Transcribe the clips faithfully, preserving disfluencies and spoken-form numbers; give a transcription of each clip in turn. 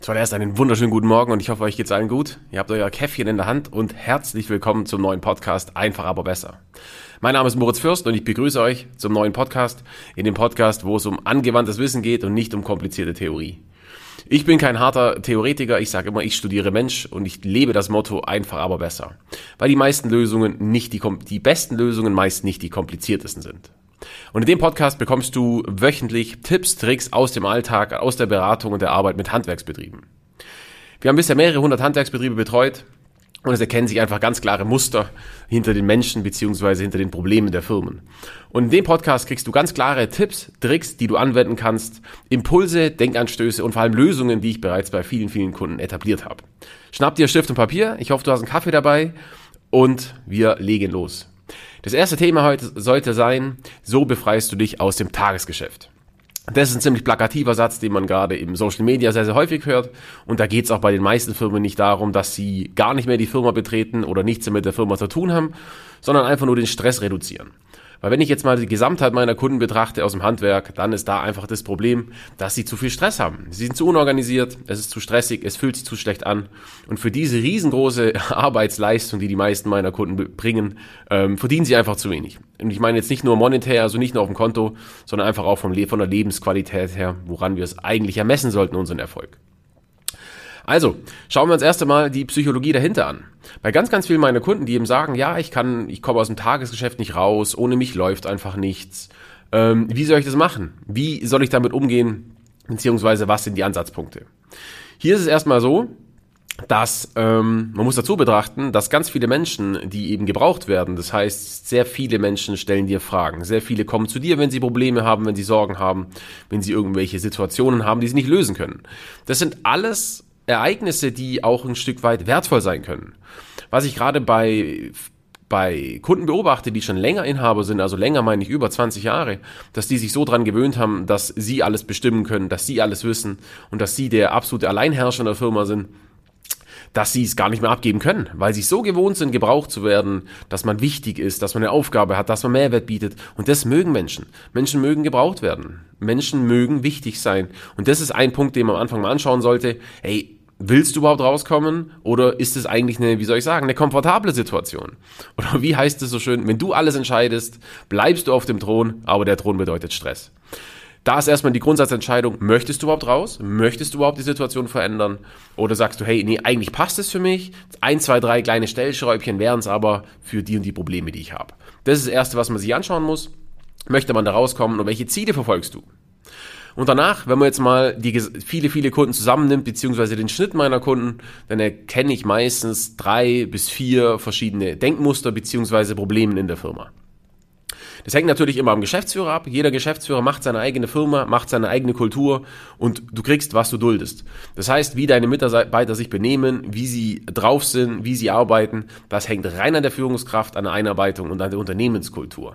Zuallererst einen wunderschönen guten Morgen und ich hoffe, euch geht's allen gut. Ihr habt euer Käffchen in der Hand und herzlich willkommen zum neuen Podcast Einfach aber besser. Mein Name ist Moritz Fürst und ich begrüße euch zum neuen Podcast, in dem Podcast, wo es um angewandtes Wissen geht und nicht um komplizierte Theorie. Ich bin kein harter Theoretiker, ich sage immer, ich studiere Mensch und ich lebe das Motto einfach aber besser, weil die meisten Lösungen nicht die, die besten Lösungen meist nicht die kompliziertesten sind. Und in dem Podcast bekommst du wöchentlich Tipps, Tricks aus dem Alltag, aus der Beratung und der Arbeit mit Handwerksbetrieben. Wir haben bisher mehrere hundert Handwerksbetriebe betreut und es erkennen sich einfach ganz klare Muster hinter den Menschen bzw. hinter den Problemen der Firmen. Und in dem Podcast kriegst du ganz klare Tipps, Tricks, die du anwenden kannst, Impulse, Denkanstöße und vor allem Lösungen, die ich bereits bei vielen, vielen Kunden etabliert habe. Schnapp dir Stift und Papier, ich hoffe, du hast einen Kaffee dabei und wir legen los. Das erste Thema heute sollte sein, so befreist du dich aus dem Tagesgeschäft. Das ist ein ziemlich plakativer Satz, den man gerade im Social Media sehr, sehr häufig hört. Und da geht es auch bei den meisten Firmen nicht darum, dass sie gar nicht mehr die Firma betreten oder nichts mehr mit der Firma zu tun haben, sondern einfach nur den Stress reduzieren. Weil wenn ich jetzt mal die Gesamtheit meiner Kunden betrachte aus dem Handwerk, dann ist da einfach das Problem, dass sie zu viel Stress haben. Sie sind zu unorganisiert, es ist zu stressig, es fühlt sich zu schlecht an. Und für diese riesengroße Arbeitsleistung, die die meisten meiner Kunden bringen, ähm, verdienen sie einfach zu wenig. Und ich meine jetzt nicht nur monetär, also nicht nur auf dem Konto, sondern einfach auch vom Le- von der Lebensqualität her, woran wir es eigentlich ermessen sollten, unseren Erfolg. Also, schauen wir uns erst einmal die Psychologie dahinter an. Bei ganz, ganz vielen meiner Kunden, die eben sagen, ja, ich kann, ich komme aus dem Tagesgeschäft nicht raus, ohne mich läuft einfach nichts. Ähm, wie soll ich das machen? Wie soll ich damit umgehen? Beziehungsweise, was sind die Ansatzpunkte? Hier ist es erstmal so, dass, ähm, man muss dazu betrachten, dass ganz viele Menschen, die eben gebraucht werden, das heißt, sehr viele Menschen stellen dir Fragen. Sehr viele kommen zu dir, wenn sie Probleme haben, wenn sie Sorgen haben, wenn sie irgendwelche Situationen haben, die sie nicht lösen können. Das sind alles Ereignisse, die auch ein Stück weit wertvoll sein können. Was ich gerade bei, bei Kunden beobachte, die schon länger Inhaber sind, also länger meine ich über zwanzig Jahre, dass die sich so dran gewöhnt haben, dass sie alles bestimmen können, dass sie alles wissen und dass sie der absolute Alleinherrscher in der Firma sind, dass sie es gar nicht mehr abgeben können, weil sie so gewohnt sind, gebraucht zu werden, dass man wichtig ist, dass man eine Aufgabe hat, dass man Mehrwert bietet. Und das mögen Menschen. Menschen mögen gebraucht werden. Menschen mögen wichtig sein. Und das ist ein Punkt, den man am Anfang mal anschauen sollte. Hey, willst du überhaupt rauskommen oder ist es eigentlich eine, wie soll ich sagen, eine komfortable Situation? Oder wie heißt es so schön, wenn du alles entscheidest, bleibst du auf dem Thron, aber der Thron bedeutet Stress. Da ist erstmal die Grundsatzentscheidung, möchtest du überhaupt raus? Möchtest du überhaupt die Situation verändern? Oder sagst du, hey, nee, eigentlich passt es für mich. Ein, zwei, drei kleine Stellschräubchen wären es aber für die und die Probleme, die ich habe. Das ist das Erste, was man sich anschauen muss. Möchte man da rauskommen und welche Ziele verfolgst du? Und danach, wenn man jetzt mal die viele, viele Kunden zusammennimmt, beziehungsweise den Schnitt meiner Kunden, dann erkenne ich meistens drei bis vier verschiedene Denkmuster beziehungsweise Probleme in der Firma. Das hängt natürlich immer am Geschäftsführer ab. Jeder Geschäftsführer macht seine eigene Firma, macht seine eigene Kultur und du kriegst, was du duldest. Das heißt, wie deine Mitarbeiter sich benehmen, wie sie drauf sind, wie sie arbeiten, das hängt rein an der Führungskraft, an der Einarbeitung und an der Unternehmenskultur.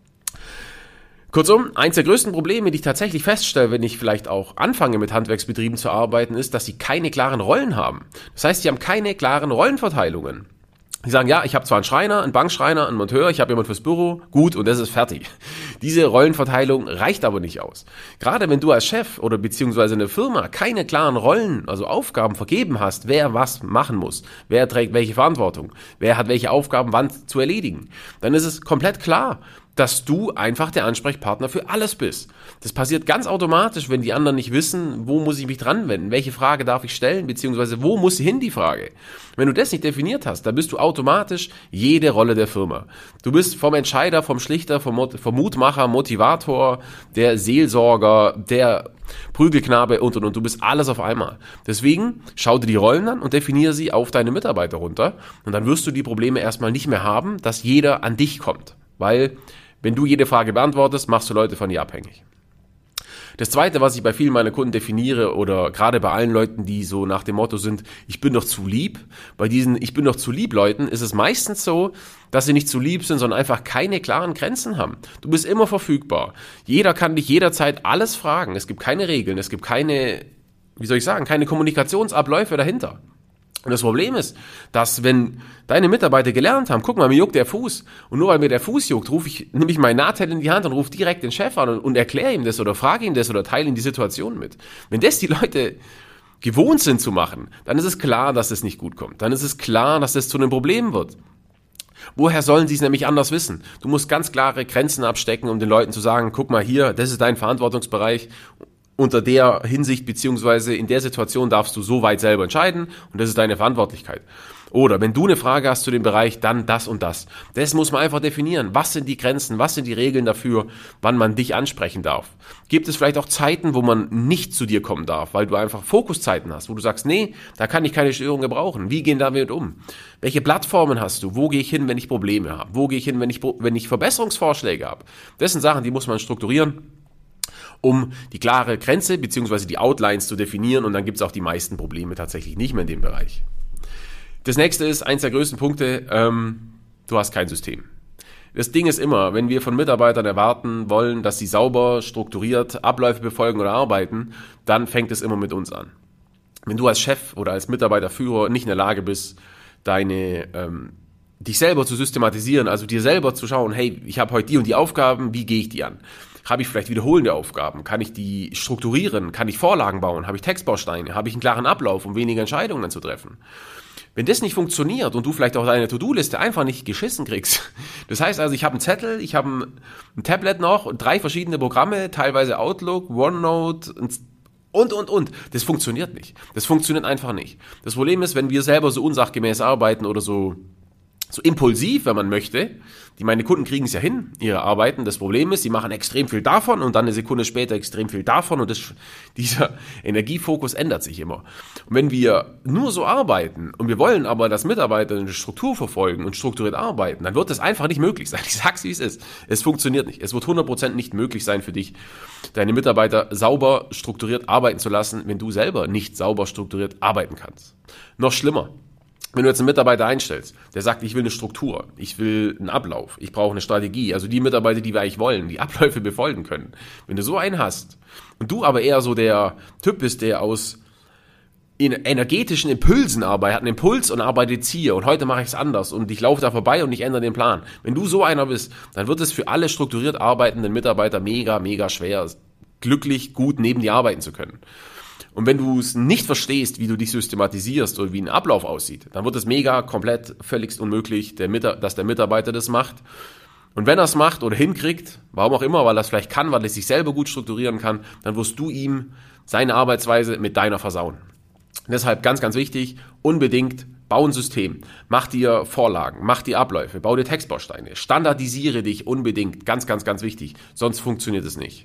Kurzum, eins der größten Probleme, die ich tatsächlich feststelle, wenn ich vielleicht auch anfange mit Handwerksbetrieben zu arbeiten, ist, dass sie keine klaren Rollen haben. Das heißt, sie haben keine klaren Rollenverteilungen. Die sagen, ja, ich habe zwar einen Schreiner, einen Bankschreiner, einen Monteur, ich habe jemand fürs Büro, gut, und das ist fertig. Diese Rollenverteilung reicht aber nicht aus. Gerade wenn du als Chef oder beziehungsweise eine Firma keine klaren Rollen, also Aufgaben vergeben hast, wer was machen muss, wer trägt welche Verantwortung, wer hat welche Aufgaben wann zu erledigen, dann ist es komplett klar, dass du einfach der Ansprechpartner für alles bist. Das passiert ganz automatisch, wenn die anderen nicht wissen, wo muss ich mich dran wenden, welche Frage darf ich stellen, beziehungsweise wo muss hin die Frage. Wenn du das nicht definiert hast, dann bist du automatisch jede Rolle der Firma. Du bist vom Entscheider, vom Schlichter, vom, Mut- vom Mutmacher, Motivator, der Seelsorger, der Prügelknabe und und und. Du bist alles auf einmal. Deswegen schau dir die Rollen an und definiere sie auf deine Mitarbeiter runter und dann wirst du die Probleme erstmal nicht mehr haben, dass jeder an dich kommt. Weil wenn du jede Frage beantwortest, machst du Leute von dir abhängig. Das Zweite, was ich bei vielen meiner Kunden definiere oder gerade bei allen Leuten, die so nach dem Motto sind, ich bin doch zu lieb, bei diesen ich bin doch zu lieb Leuten ist es meistens so, dass sie nicht zu lieb sind, sondern einfach keine klaren Grenzen haben. Du bist immer verfügbar. Jeder kann dich jederzeit alles fragen. Es gibt keine Regeln, es gibt keine, wie soll ich sagen, keine Kommunikationsabläufe dahinter. Und das Problem ist, dass wenn deine Mitarbeiter gelernt haben, guck mal, mir juckt der Fuß und nur weil mir der Fuß juckt, rufe ich, nehme ich mein Nahtel in die Hand und rufe direkt den Chef an und, und erkläre ihm das oder frage ihm das oder teile ihm die Situation mit. Wenn das die Leute gewohnt sind zu machen, dann ist es klar, dass es nicht gut kommt. Dann ist es klar, dass es zu einem Problem wird. Woher sollen sie es nämlich anders wissen? Du musst ganz klare Grenzen abstecken, um den Leuten zu sagen, guck mal hier, das ist dein Verantwortungsbereich. Unter der Hinsicht beziehungsweise in der Situation darfst du so weit selber entscheiden und das ist deine Verantwortlichkeit. Oder wenn du eine Frage hast zu dem Bereich, dann das und das. Das muss man einfach definieren. Was sind die Grenzen? Was sind die Regeln dafür, wann man dich ansprechen darf? Gibt es vielleicht auch Zeiten, wo man nicht zu dir kommen darf, weil du einfach Fokuszeiten hast, wo du sagst, nee, da kann ich keine Störung gebrauchen. Wie gehen damit um? Welche Plattformen hast du? Wo gehe ich hin, wenn ich Probleme habe? Wo gehe ich hin, wenn ich, wenn ich Verbesserungsvorschläge habe? Das sind Sachen, die muss man strukturieren, um die klare Grenze bzw. die Outlines zu definieren und dann gibt es auch die meisten Probleme tatsächlich nicht mehr in dem Bereich. Das nächste ist, eins der größten Punkte, ähm, du hast kein System. Das Ding ist immer, wenn wir von Mitarbeitern erwarten wollen, dass sie sauber, strukturiert Abläufe befolgen oder arbeiten, dann fängt es immer mit uns an. Wenn du als Chef oder als Mitarbeiterführer nicht in der Lage bist, deine ähm, dich selber zu systematisieren, also dir selber zu schauen, hey, ich habe heute die und die Aufgaben, wie gehe ich die an? Habe ich vielleicht wiederholende Aufgaben? Kann ich die strukturieren? Kann ich Vorlagen bauen? Habe ich Textbausteine? Habe ich einen klaren Ablauf, um weniger Entscheidungen zu treffen? Wenn das nicht funktioniert und du vielleicht auch deine To-Do-Liste einfach nicht geschissen kriegst, das heißt also, ich habe einen Zettel, ich habe ein, ein Tablet noch und drei verschiedene Programme, teilweise Outlook, OneNote und, und, und. Das funktioniert nicht. Das funktioniert einfach nicht. Das Problem ist, wenn wir selber so unsachgemäß arbeiten oder so so impulsiv, wenn man möchte. Die meine Kunden kriegen es ja hin, ihre Arbeiten. Das Problem ist, sie machen extrem viel davon und dann eine Sekunde später extrem viel davon und das, dieser Energiefokus ändert sich immer. Und wenn wir nur so arbeiten und wir wollen aber, dass Mitarbeiter eine Struktur verfolgen und strukturiert arbeiten, dann wird das einfach nicht möglich sein. Ich sag's, wie es ist. Es funktioniert nicht. Es wird hundert Prozent nicht möglich sein für dich, deine Mitarbeiter sauber strukturiert arbeiten zu lassen, wenn du selber nicht sauber strukturiert arbeiten kannst. Noch schlimmer. Wenn du jetzt einen Mitarbeiter einstellst, der sagt, ich will eine Struktur, ich will einen Ablauf, ich brauche eine Strategie, also die Mitarbeiter, die wir eigentlich wollen, die Abläufe befolgen können. Wenn du so einen hast und du aber eher so der Typ bist, der aus energetischen Impulsen arbeitet, hat einen Impuls und arbeitet jetzt hier und heute mache ich es anders und ich laufe da vorbei und ich ändere den Plan. Wenn du so einer bist, dann wird es für alle strukturiert arbeitenden Mitarbeiter mega, mega schwer, glücklich, gut neben dir arbeiten zu können. Und wenn du es nicht verstehst, wie du dich systematisierst oder wie ein Ablauf aussieht, dann wird es mega, komplett, völligst unmöglich, der Mit- dass der Mitarbeiter das macht. Und wenn er es macht oder hinkriegt, warum auch immer, weil er es vielleicht kann, weil er sich selber gut strukturieren kann, dann wirst du ihm seine Arbeitsweise mit deiner versauen. Deshalb ganz, ganz wichtig, unbedingt bau ein System, mach dir Vorlagen, mach dir Abläufe, bau dir Textbausteine, standardisiere dich unbedingt, ganz, ganz, ganz wichtig, sonst funktioniert es nicht.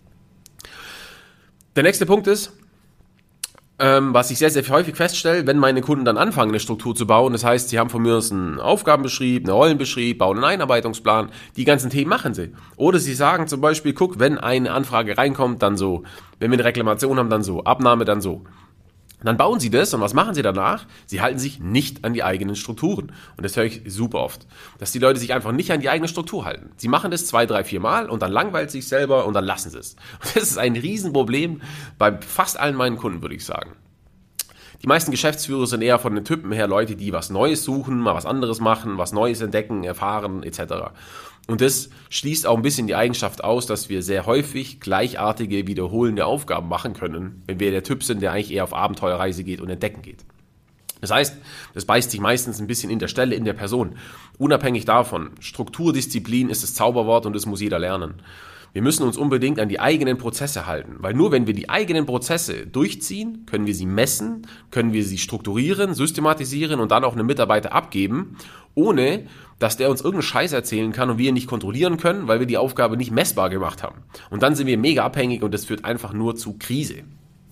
Der nächste Punkt ist, Ähm, was ich sehr, sehr häufig feststelle, wenn meine Kunden dann anfangen, eine Struktur zu bauen, das heißt, sie haben von mir aus einen Aufgabenbeschrieb, einen Rollenbeschrieb, bauen einen Einarbeitungsplan, die ganzen Themen machen sie. Oder sie sagen zum Beispiel, guck, wenn eine Anfrage reinkommt, dann so, wenn wir eine Reklamation haben, dann so, Abnahme, dann so. Dann bauen sie das und was machen sie danach? Sie halten sich nicht an die eigenen Strukturen. Und das höre ich super oft, dass die Leute sich einfach nicht an die eigene Struktur halten. Sie machen das zwei, drei, vier Mal und dann langweilt sich selber und dann lassen sie es. Und das ist ein Riesenproblem bei fast allen meinen Kunden, würde ich sagen. Die meisten Geschäftsführer sind eher von den Typen her Leute, die was Neues suchen, mal was anderes machen, was Neues entdecken, erfahren et cetera. Und das schließt auch ein bisschen die Eigenschaft aus, dass wir sehr häufig gleichartige, wiederholende Aufgaben machen können, wenn wir der Typ sind, der eigentlich eher auf Abenteuerreise geht und entdecken geht. Das heißt, das beißt sich meistens ein bisschen in der Stelle, in der Person. Unabhängig davon, Strukturdisziplin ist das Zauberwort und das muss jeder lernen. Wir müssen uns unbedingt an die eigenen Prozesse halten, weil nur wenn wir die eigenen Prozesse durchziehen, können wir sie messen, können wir sie strukturieren, systematisieren und dann auch einem Mitarbeiter abgeben, ohne dass der uns irgendeinen Scheiß erzählen kann und wir ihn nicht kontrollieren können, weil wir die Aufgabe nicht messbar gemacht haben. Und dann sind wir mega abhängig und das führt einfach nur zu Krise.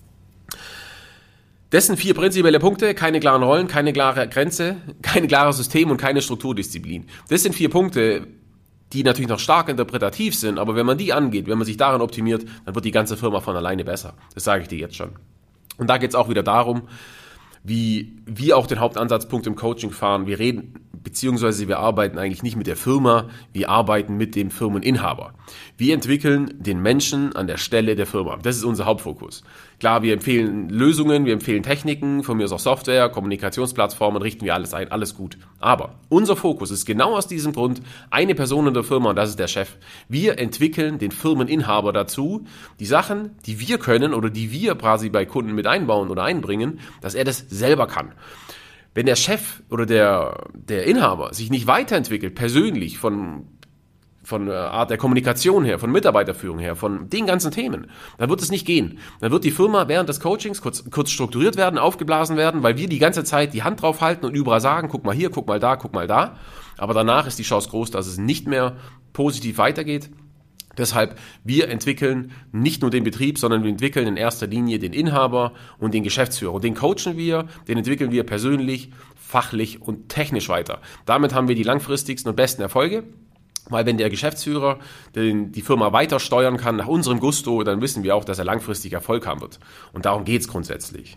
Das sind vier prinzipielle Punkte, keine klaren Rollen, keine klare Grenze, kein klares System und keine Strukturdisziplin. Das sind vier Punkte, die natürlich noch stark interpretativ sind, aber wenn man die angeht, wenn man sich daran optimiert, dann wird die ganze Firma von alleine besser. Das sage ich dir jetzt schon. Und da geht es auch wieder darum, wie wir auch den Hauptansatzpunkt im Coaching fahren. Wir reden, beziehungsweise wir arbeiten eigentlich nicht mit der Firma, wir arbeiten mit dem Firmeninhaber. Wir entwickeln den Menschen an der Stelle der Firma. Das ist unser Hauptfokus. Klar, wir empfehlen Lösungen, wir empfehlen Techniken, von mir aus auch Software, Kommunikationsplattformen, richten wir alles ein, alles gut. Aber unser Fokus ist genau aus diesem Grund eine Person in der Firma und das ist der Chef. Wir entwickeln den Firmeninhaber dazu, die Sachen, die wir können oder die wir quasi bei Kunden mit einbauen oder einbringen, dass er das selber kann. Wenn der Chef oder der, der Inhaber sich nicht weiterentwickelt, persönlich, von, von der Art der Kommunikation her, von Mitarbeiterführung her, von den ganzen Themen, dann wird es nicht gehen. Dann wird die Firma während des Coachings kurz, kurz strukturiert werden, aufgeblasen werden, weil wir die ganze Zeit die Hand drauf halten und überall sagen, guck mal hier, guck mal da, guck mal da. Aber danach ist die Chance groß, dass es nicht mehr positiv weitergeht. Deshalb, wir entwickeln nicht nur den Betrieb, sondern wir entwickeln in erster Linie den Inhaber und den Geschäftsführer. Und den coachen wir, den entwickeln wir persönlich, fachlich und technisch weiter. Damit haben wir die langfristigsten und besten Erfolge, weil wenn der Geschäftsführer den, die Firma weiter steuern kann nach unserem Gusto, dann wissen wir auch, dass er langfristig Erfolg haben wird. Und darum geht's grundsätzlich.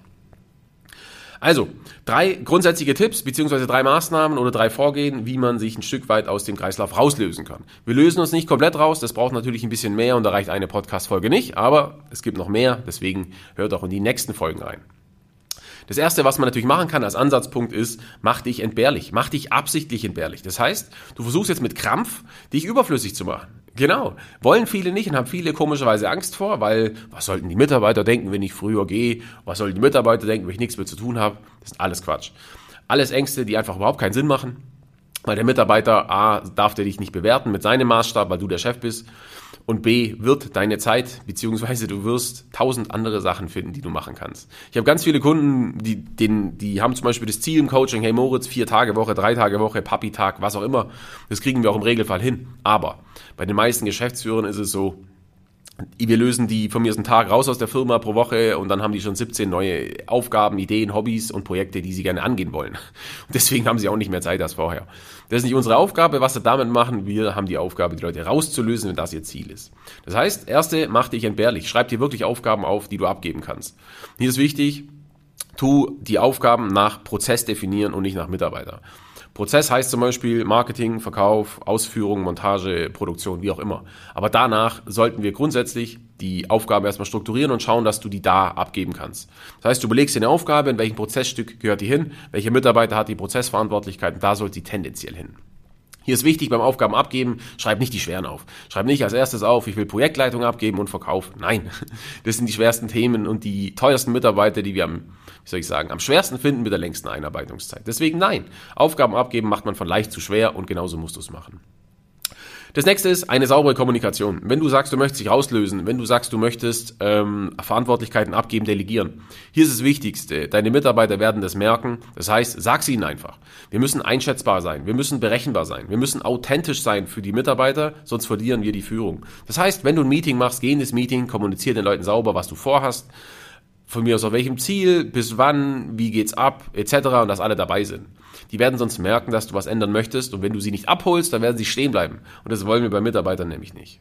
Also, drei grundsätzliche Tipps beziehungsweise drei Maßnahmen oder drei Vorgehen, wie man sich ein Stück weit aus dem Kreislauf rauslösen kann. Wir lösen uns nicht komplett raus, das braucht natürlich ein bisschen mehr und da reicht eine Podcast-Folge nicht, aber es gibt noch mehr, deswegen hört auch in die nächsten Folgen rein. Das Erste, was man natürlich machen kann als Ansatzpunkt ist, mach dich entbehrlich, mach dich absichtlich entbehrlich. Das heißt, du versuchst jetzt mit Krampf, dich überflüssig zu machen. Genau, wollen viele nicht und haben viele komischerweise Angst vor, weil was sollten die Mitarbeiter denken, wenn ich früher gehe? Was sollten die Mitarbeiter denken, wenn ich nichts mehr zu tun habe? Das ist alles Quatsch. Alles Ängste, die einfach überhaupt keinen Sinn machen, weil der Mitarbeiter A, darf der dich nicht bewerten mit seinem Maßstab, weil du der Chef bist. Und B, wird deine Zeit, beziehungsweise du wirst tausend andere Sachen finden, die du machen kannst. Ich habe ganz viele Kunden, die, denen, die haben zum Beispiel das Ziel im Coaching, hey Moritz, vier Tage Woche, drei Tage Woche, Papi-Tag, was auch immer. Das kriegen wir auch im Regelfall hin. Aber bei den meisten Geschäftsführern ist es so, wir lösen die von mir einen Tag raus aus der Firma pro Woche und dann haben die schon siebzehn neue Aufgaben, Ideen, Hobbys und Projekte, die sie gerne angehen wollen. Und deswegen haben sie auch nicht mehr Zeit als vorher. Das ist nicht unsere Aufgabe, was wir damit machen. Wir haben die Aufgabe, die Leute rauszulösen, wenn das ihr Ziel ist. Das heißt, erste, mach dich entbehrlich. Schreib dir wirklich Aufgaben auf, die du abgeben kannst. Hier ist wichtig, tu die Aufgaben nach Prozess definieren und nicht nach Mitarbeiter. Prozess heißt zum Beispiel Marketing, Verkauf, Ausführung, Montage, Produktion, wie auch immer. Aber danach sollten wir grundsätzlich die Aufgabe erstmal strukturieren und schauen, dass du die da abgeben kannst. Das heißt, du überlegst dir eine Aufgabe, in welchem Prozessstück gehört die hin, welcher Mitarbeiter hat die Prozessverantwortlichkeit und da sollte die tendenziell hin. Hier ist wichtig beim Aufgaben abgeben, schreib nicht die schweren auf. Schreib nicht als erstes auf, ich will Projektleitung abgeben und Verkauf. Nein, das sind die schwersten Themen und die teuersten Mitarbeiter, die wir am, wie soll ich sagen, am schwersten finden mit der längsten Einarbeitungszeit. Deswegen nein, Aufgaben abgeben macht man von leicht zu schwer und genauso musst du es machen. Das nächste ist eine saubere Kommunikation. Wenn du sagst, du möchtest dich rauslösen, wenn du sagst, du möchtest ähm, Verantwortlichkeiten abgeben, delegieren. Hier ist das Wichtigste. Deine Mitarbeiter werden das merken. Das heißt, sag's ihnen einfach. Wir müssen einschätzbar sein. Wir müssen berechenbar sein. Wir müssen authentisch sein für die Mitarbeiter, sonst verlieren wir die Führung. Das heißt, wenn du ein Meeting machst, geh in das Meeting, kommuniziere den Leuten sauber, was du vorhast. Von mir aus auf welchem Ziel, bis wann, wie geht's ab, et cetera und dass alle dabei sind. Die werden sonst merken, dass du was ändern möchtest und wenn du sie nicht abholst, dann werden sie stehen bleiben. Und das wollen wir bei Mitarbeitern nämlich nicht.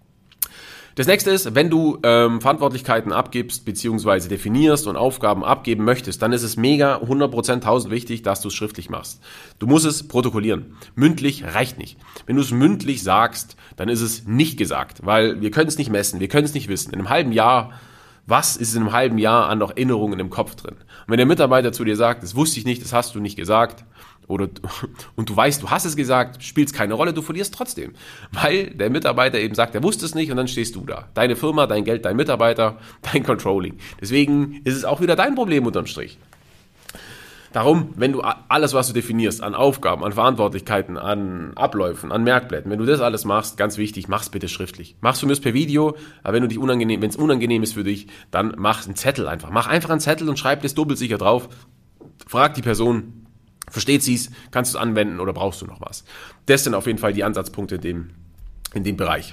Das nächste ist, wenn du ähm, Verantwortlichkeiten abgibst bzw. definierst und Aufgaben abgeben möchtest, dann ist es mega hundert Prozent tausend wichtig, dass du es schriftlich machst. Du musst es protokollieren. Mündlich reicht nicht. Wenn du es mündlich sagst, dann ist es nicht gesagt, weil wir können es nicht messen, wir können es nicht wissen. In einem halben Jahr Was ist in einem halben Jahr an noch Erinnerungen im Kopf drin? Und wenn der Mitarbeiter zu dir sagt, das wusste ich nicht, das hast du nicht gesagt, oder und du weißt, du hast es gesagt, spielt es keine Rolle, du verlierst trotzdem. Weil der Mitarbeiter eben sagt, er wusste es nicht und dann stehst du da. Deine Firma, dein Geld, dein Mitarbeiter, dein Controlling. Deswegen ist es auch wieder dein Problem unterm Strich. Darum, wenn du alles, was du definierst, an Aufgaben, an Verantwortlichkeiten, an Abläufen, an Merkblättern, wenn du das alles machst, ganz wichtig, mach's bitte schriftlich. Machst du mir das per Video, aber wenn du dich unangenehm, wenn es unangenehm ist für dich, dann mach einen Zettel einfach. Mach einfach einen Zettel und schreib das doppelsicher drauf. Frag die Person, versteht sie's, kannst du es anwenden oder brauchst du noch was? Das sind auf jeden Fall die Ansatzpunkte in dem, in dem Bereich.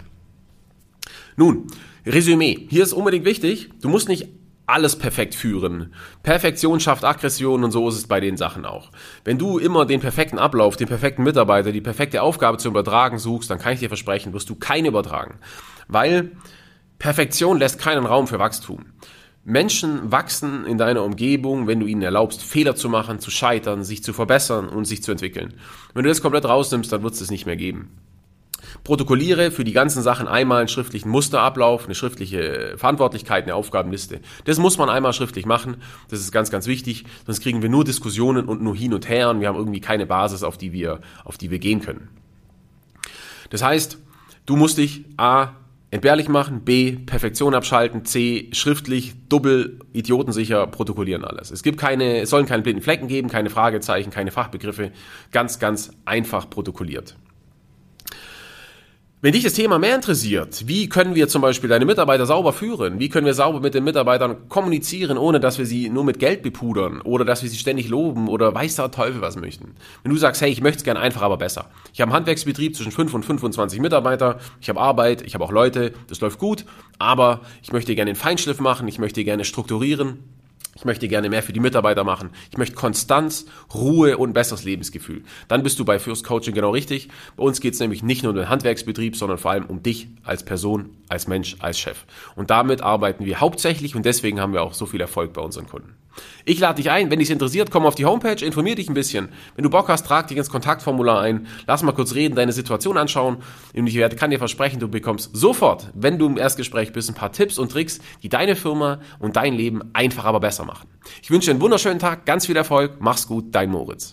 Nun, Resümee. Hier ist unbedingt wichtig, du musst nicht alles perfekt führen. Perfektion schafft Aggression und so ist es bei den Sachen auch. Wenn du immer den perfekten Ablauf, den perfekten Mitarbeiter, die perfekte Aufgabe zu übertragen suchst, dann kann ich dir versprechen, wirst du keine übertragen. Weil Perfektion lässt keinen Raum für Wachstum. Menschen wachsen in deiner Umgebung, wenn du ihnen erlaubst, Fehler zu machen, zu scheitern, sich zu verbessern und sich zu entwickeln. Wenn du das komplett rausnimmst, dann wird es das nicht mehr geben. Protokolliere für die ganzen Sachen einmal einen schriftlichen Musterablauf, eine schriftliche Verantwortlichkeit, eine Aufgabenliste. Das muss man einmal schriftlich machen. Das ist ganz, ganz wichtig. Sonst kriegen wir nur Diskussionen und nur hin und her und wir haben irgendwie keine Basis, auf die wir, auf die wir gehen können. Das heißt, du musst dich A, entbehrlich machen, B, Perfektion abschalten, C, schriftlich, doppel, idiotensicher protokollieren alles. Es gibt keine, es sollen keine blinden Flecken geben, keine Fragezeichen, keine Fachbegriffe, ganz, ganz einfach protokolliert. Wenn dich das Thema mehr interessiert, wie können wir zum Beispiel deine Mitarbeiter sauber führen? Wie können wir sauber mit den Mitarbeitern kommunizieren, ohne dass wir sie nur mit Geld bepudern oder dass wir sie ständig loben oder weiß der Teufel was möchten? Wenn du sagst, hey, ich möchte es gerne einfach, aber besser. Ich habe einen Handwerksbetrieb zwischen fünf und fünfundzwanzig Mitarbeiter, ich habe Arbeit, ich habe auch Leute, das läuft gut, aber ich möchte gerne den Feinschliff machen, ich möchte gerne strukturieren. Ich möchte gerne mehr für die Mitarbeiter machen. Ich möchte Konstanz, Ruhe und ein besseres Lebensgefühl. Dann bist du bei Fürst Coaching genau richtig. Bei uns geht es nämlich nicht nur um den Handwerksbetrieb, sondern vor allem um dich als Person, als Mensch, als Chef. Und damit arbeiten wir hauptsächlich und deswegen haben wir auch so viel Erfolg bei unseren Kunden. Ich lade dich ein, wenn dich interessiert, komm auf die Homepage, informier dich ein bisschen. Wenn du Bock hast, trag dich ins Kontaktformular ein, lass mal kurz reden, deine Situation anschauen. Und ich werde, kann dir versprechen, du bekommst sofort, wenn du im Erstgespräch bist, ein paar Tipps und Tricks, die deine Firma und dein Leben einfach aber besser machen. Ich wünsche dir einen wunderschönen Tag, ganz viel Erfolg, mach's gut, dein Moritz.